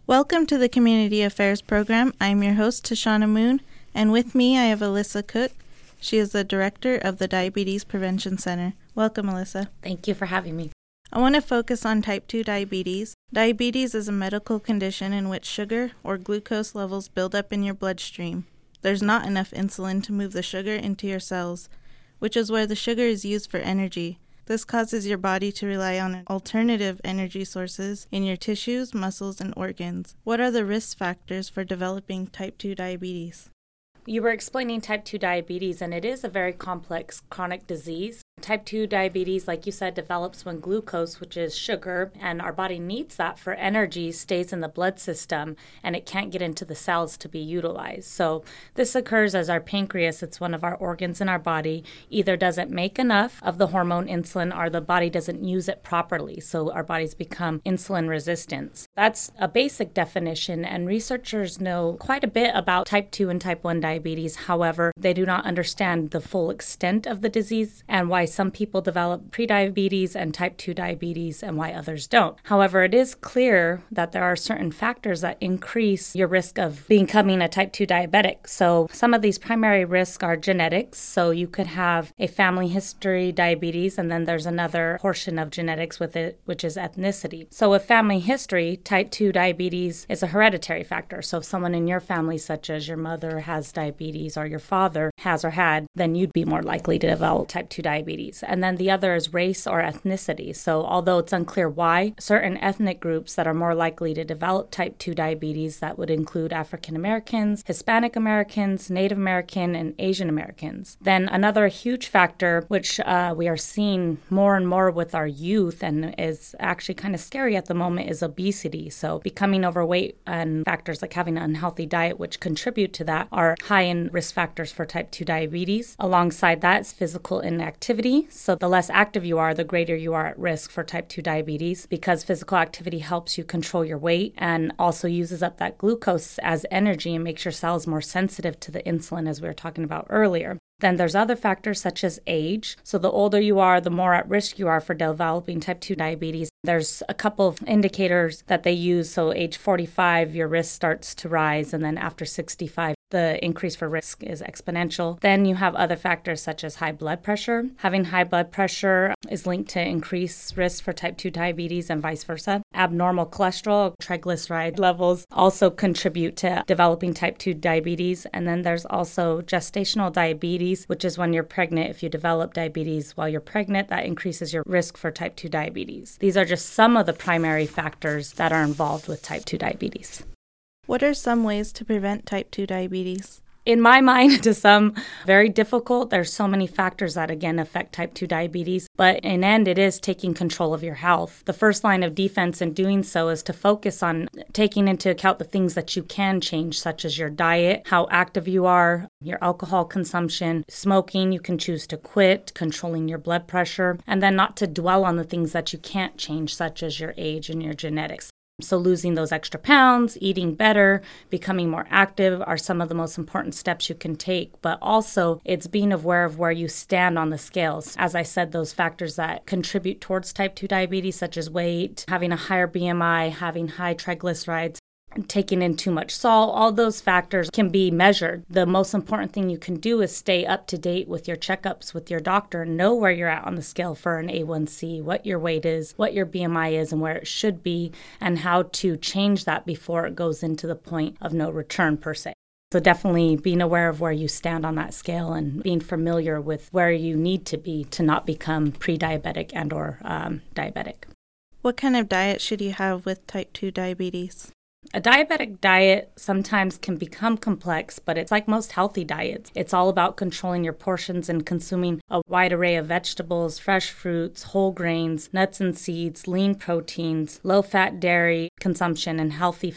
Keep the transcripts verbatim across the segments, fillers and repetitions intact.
Welcome to the Community Affairs Program. I'm your host, Tashana Moon, and with me I have Alyssa Cook. She is the director of the Diabetes Prevention Center. Welcome, Alyssa. Thank you for having me. I want to focus on type two diabetes. Diabetes is a medical condition in which sugar or glucose levels build up in your bloodstream. There's not enough insulin to move the sugar into your cells, which is where the sugar is used for energy. This causes your body to rely on alternative energy sources in your tissues, muscles, and organs. What are the risk factors for developing type two diabetes? You were explaining type two diabetes, and it is a very complex chronic disease. Type two diabetes, like you said, develops when glucose, which is sugar, and our body needs that for energy, stays in the blood system, and it can't get into the cells to be utilized. So this occurs as our pancreas, it's one of our organs in our body, either doesn't make enough of the hormone insulin or the body doesn't use it properly. So our bodies become insulin resistant. That's a basic definition, and researchers know quite a bit about type two and type one diabetes. However, they do not understand the full extent of the disease and why some people develop prediabetes and type two diabetes and why others don't. However, it is clear that there are certain factors that increase your risk of becoming a type two diabetic. So some of these primary risks are genetics. So you could have a family history diabetes, and then there's another portion of genetics with it, which is ethnicity. So with family history, type two diabetes is a hereditary factor. So if someone in your family, such as your mother has diabetes or your father has or had, then you'd be more likely to develop type two diabetes. And then the other is race or ethnicity. So although it's unclear why, certain ethnic groups that are more likely to develop type two diabetes, that would include African Americans, Hispanic Americans, Native American, and Asian Americans. Then another huge factor, which uh, we are seeing more and more with our youth and is actually kind of scary at the moment, is obesity. So becoming overweight and factors like having an unhealthy diet, which contribute to that, are high in risk factors for type two diabetes. Alongside that is physical inactivity. So the less active you are, the greater you are at risk for type two diabetes, because physical activity helps you control your weight and also uses up that glucose as energy and makes your cells more sensitive to the insulin, as we were talking about earlier. Then there's other factors such as age. So the older you are, the more at risk you are for developing type two diabetes. There's a couple of indicators that they use. So age forty-five, your risk starts to rise, and then after sixty-five, the increase for risk is exponential. Then you have other factors such as high blood pressure. Having high blood pressure is linked to increased risk for type two diabetes and vice versa. Abnormal cholesterol, triglyceride levels also contribute to developing type two diabetes. And then there's also gestational diabetes, which is when you're pregnant. If you develop diabetes while you're pregnant, that increases your risk for type two diabetes. These are just some of the primary factors that are involved with type two diabetes. What are some ways to prevent type two diabetes? In my mind, to some, very difficult. There's so many factors that, again, affect type two diabetes. But in the end, it is taking control of your health. The first line of defense in doing so is to focus on taking into account the things that you can change, such as your diet, how active you are, your alcohol consumption, smoking. You can choose to quit, controlling your blood pressure, and then not to dwell on the things that you can't change, such as your age and your genetics. So losing those extra pounds, eating better, becoming more active are some of the most important steps you can take. But also, it's being aware of where you stand on the scales. As I said, those factors that contribute towards type two diabetes, such as weight, having a higher B M I, having high triglycerides, taking in too much salt, all those factors can be measured. The most important thing you can do is stay up to date with your checkups with your doctor, know where you're at on the scale for an A one C, what your weight is, what your B M I is, and where it should be, and how to change that before it goes into the point of no return per se. So definitely being aware of where you stand on that scale and being familiar with where you need to be to not become pre-diabetic and or um, diabetic. What kind of diet should you have with type two diabetes? A diabetic diet sometimes can become complex, but it's like most healthy diets. It's all about controlling your portions and consuming a wide array of vegetables, fresh fruits, whole grains, nuts and seeds, lean proteins, low-fat dairy consumption, and healthy fats.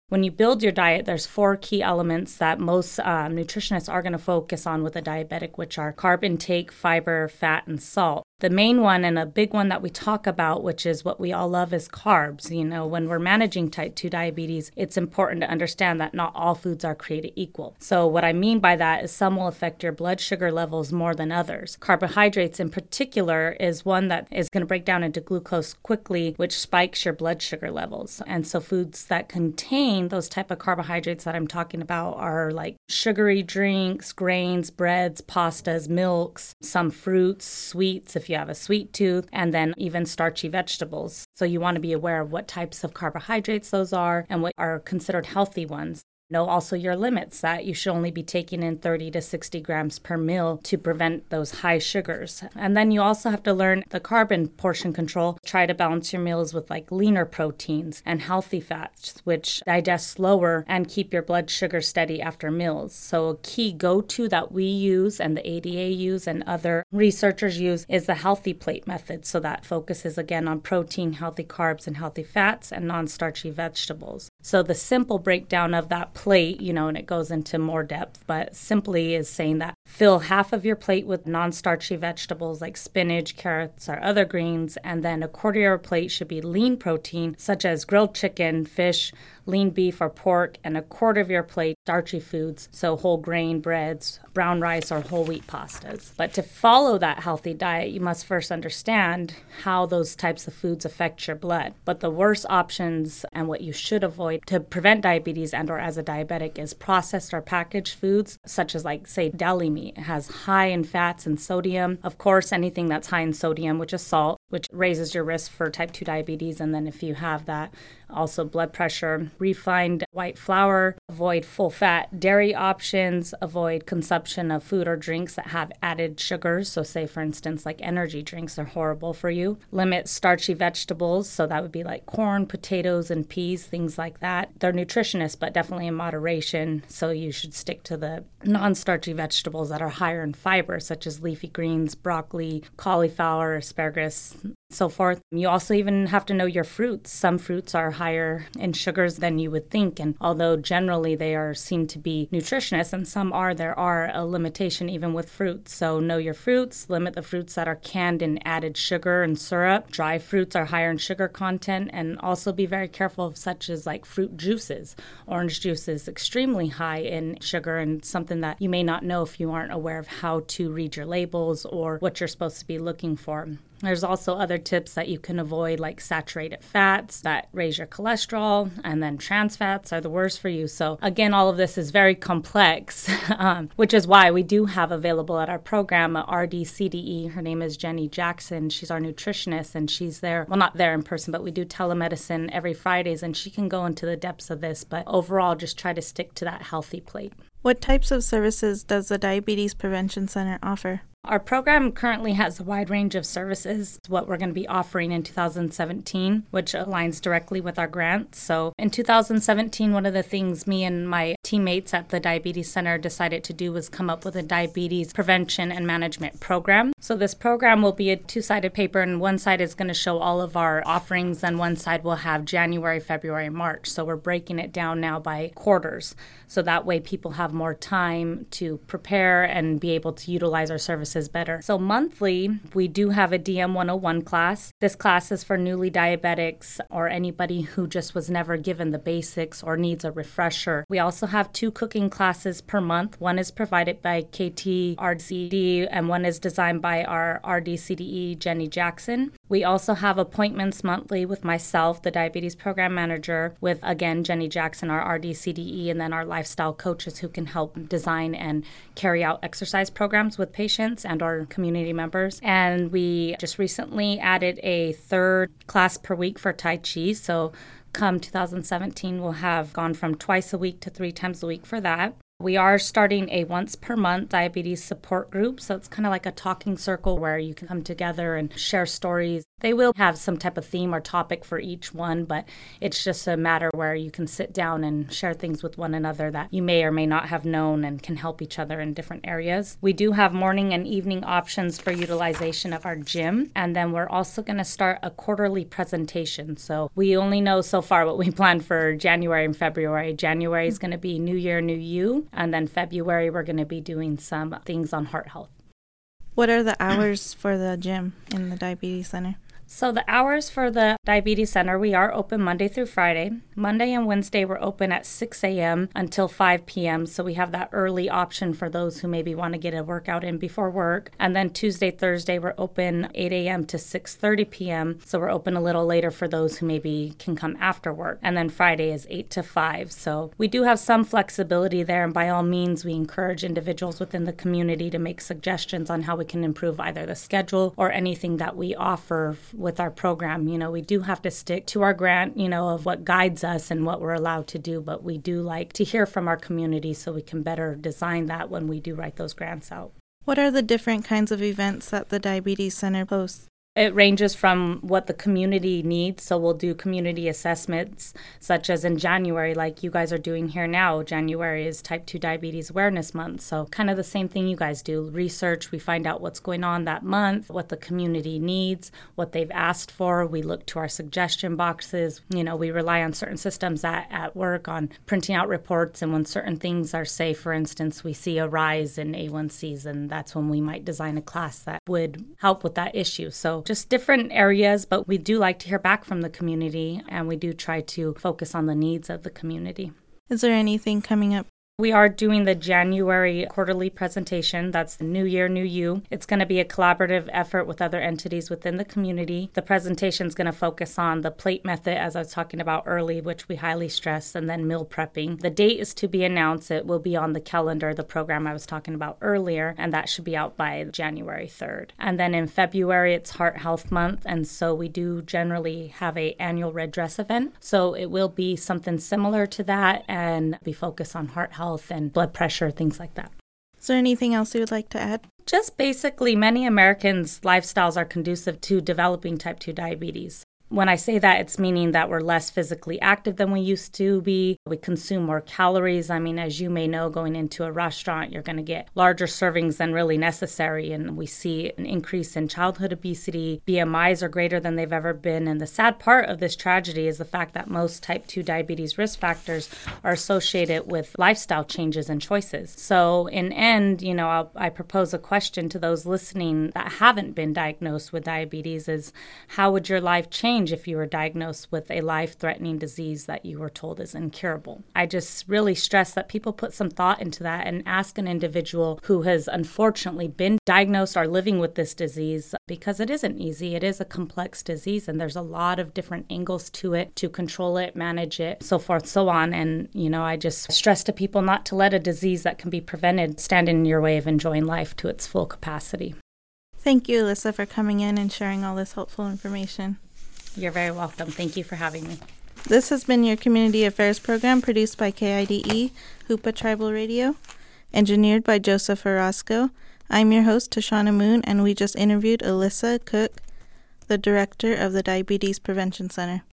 When you build your diet, there's four key elements that most um, nutritionists are going to focus on with a diabetic, which are carb intake, fiber, fat, and salt. The main one and a big one that we talk about, which is what we all love, is carbs. You know, when we're managing type two diabetes, it's important to understand that not all foods are created equal. So what I mean by that is some will affect your blood sugar levels more than others. Carbohydrates in particular is one that is going to break down into glucose quickly, which spikes your blood sugar levels. And so foods that contain those type of carbohydrates that I'm talking about are like sugary drinks, grains, breads, pastas, milks, some fruits, sweets, if you have a sweet tooth, and then even starchy vegetables. So you want to be aware of what types of carbohydrates those are and what are considered healthy ones. Know also your limits, that you should only be taking in thirty to sixty grams per meal to prevent those high sugars. And then you also have to learn the carbon portion control. Try to balance your meals with like leaner proteins and healthy fats, which digest slower and keep your blood sugar steady after meals. So a key go-to that we use and the A D A use and other researchers use is the healthy plate method. So that focuses again on protein, healthy carbs, and healthy fats and non-starchy vegetables. So the simple breakdown of that plate, you know, and it goes into more depth, but simply is saying that fill half of your plate with non-starchy vegetables like spinach, carrots, or other greens, and then a quarter of your plate should be lean protein, such as grilled chicken, fish, lean beef or pork, and a quarter of your plate starchy foods, so whole grain breads, brown rice, or whole wheat pastas. But to follow that healthy diet, you must first understand how those types of foods affect your blood. But the worst options and what you should avoid to prevent diabetes and or as a diabetic is processed or packaged foods, such as like, say, deli meat. It has high in fats and sodium. Of course, anything that's high in sodium, which is salt, which raises your risk for type two diabetes. And then if you have that, also blood pressure. Refined white flour, avoid full-fat dairy options, avoid consumption of food or drinks that have added sugars. So say, for instance, like energy drinks are horrible for you. Limit starchy vegetables, so that would be like corn, potatoes, and peas, things like that. They're nutritious, but definitely in moderation, so you should stick to the non-starchy vegetables that are higher in fiber, such as leafy greens, broccoli, cauliflower, asparagus, so forth. You also even have to know your fruits. Some fruits are higher in sugars than you would think, and although generally they are seen to be nutritious, and some are, there are a limitation even with fruits. So know your fruits, limit the fruits that are canned in added sugar and syrup. Dry fruits are higher in sugar content, and also be very careful of such as like fruit juices. Orange juice is extremely high in sugar and something that you may not know if you aren't aware of how to read your labels or what you're supposed to be looking for. There's also other tips that you can avoid, like saturated fats that raise your cholesterol, and then trans fats are the worst for you. So again, all of this is very complex, um, which is why we do have available at our program a R D C D E. Her name is Jenny Jackson. She's our nutritionist, and she's there, well, not there in person, but we do telemedicine every Fridays, and she can go into the depths of this. But overall, just try to stick to that healthy plate. What types of services does the Diabetes Prevention Center offer? Our program currently has a wide range of services, what we're going to be offering in two thousand seventeen, which aligns directly with our grant. So in two thousand seventeen, one of the things me and my teammates at the Diabetes Center decided to do was come up with a diabetes prevention and management program. So this program will be a two-sided paper, and one side is going to show all of our offerings, and one side will have January, February, March. So we're breaking it down now by quarters. So that way people have more time to prepare and be able to utilize our services better. So monthly, we do have a D M one oh one class. This class is for newly diabetics or anybody who just was never given the basics or needs a refresher. We also have two cooking classes per month. One is provided by K T R D C D, and one is designed by our R D C D E, Jenny Jackson. We also have appointments monthly with myself, the Diabetes Program Manager, with, again, Jenny Jackson, our R D C D E, and then our lifestyle coaches who can help design and carry out exercise programs with patients and our community members. And we just recently added a third class per week for Tai Chi. So come two thousand seventeen, we'll have gone from twice a week to three times a week for that. We are starting a once per month diabetes support group. So it's kind of like a talking circle where you can come together and share stories. They will have some type of theme or topic for each one, but it's just a matter where you can sit down and share things with one another that you may or may not have known and can help each other in different areas. We do have morning and evening options for utilization of our gym. And then we're also going to start a quarterly presentation. So we only know so far what we planned for January and February. January is going to be New Year, New You. And then February, we're going to be doing some things on heart health. What are the hours for the gym in the Diabetes Center? So the hours for the Diabetes Center, we are open Monday through Friday. Monday and Wednesday, we're open at six a.m. until five p.m. So we have that early option for those who maybe want to get a workout in before work. And then Tuesday, Thursday, we're open eight a.m. to six thirty p.m. So we're open a little later for those who maybe can come after work. And then Friday is eight to five. So we do have some flexibility there. And by all means, we encourage individuals within the community to make suggestions on how we can improve either the schedule or anything that we offer with our program. You know, we do have to stick to our grant, you know, of what guides us and what we're allowed to do, but we do like to hear from our community so we can better design that when we do write those grants out. What are the different kinds of events that the Diabetes Center hosts? It ranges from what the community needs. So we'll do community assessments, such as in January, like you guys are doing here now. January is Type two Diabetes Awareness Month. So kind of the same thing you guys do. Research, we find out what's going on that month, what the community needs, what they've asked for. We look to our suggestion boxes. You know, we rely on certain systems at, at work on printing out reports. And when certain things are safe, for instance, we see a rise in A one Cs, and that's when we might design a class that would help with that issue. So just different areas, but we do like to hear back from the community, and we do try to focus on the needs of the community. Is there anything coming up? We are doing the January quarterly presentation. That's the New Year, New You. It's going to be a collaborative effort with other entities within the community. The presentation is going to focus on the plate method, as I was talking about early, which we highly stress, and then meal prepping. The date is to be announced. It will be on the calendar, the program I was talking about earlier, and that should be out by January third. And then in February, it's Heart Health Month, and so we do generally have an annual red dress event. So it will be something similar to that and be focused on heart health and blood pressure, things like that. Is there anything else you would like to add? Just basically, many Americans' lifestyles are conducive to developing type two diabetes. When I say that, it's meaning that we're less physically active than we used to be. We consume more calories. I mean, as you may know, going into a restaurant, you're going to get larger servings than really necessary. And we see an increase in childhood obesity. B M Is are greater than they've ever been. And the sad part of this tragedy is the fact that most type two diabetes risk factors are associated with lifestyle changes and choices. So in end, you know, I'll, I propose a question to those listening that haven't been diagnosed with diabetes is, how would your life change if you were diagnosed with a life-threatening disease that you were told is incurable? I just really stress that people put some thought into that and ask an individual who has unfortunately been diagnosed or living with this disease, because it isn't easy. It is a complex disease, and there's a lot of different angles to it, to control it, manage it, so forth, so on. And, you know, I just stress to people not to let a disease that can be prevented stand in your way of enjoying life to its full capacity. Thank you, Alyssa, for coming in and sharing all this helpful information. You're very welcome. Thank you for having me. This has been your Community Affairs program produced by K I D E, Hoopa Tribal Radio, engineered by Joseph Orozco. I'm your host, Tashana Moon, and we just interviewed Alyssa Cook, the director of the Diabetes Prevention Center.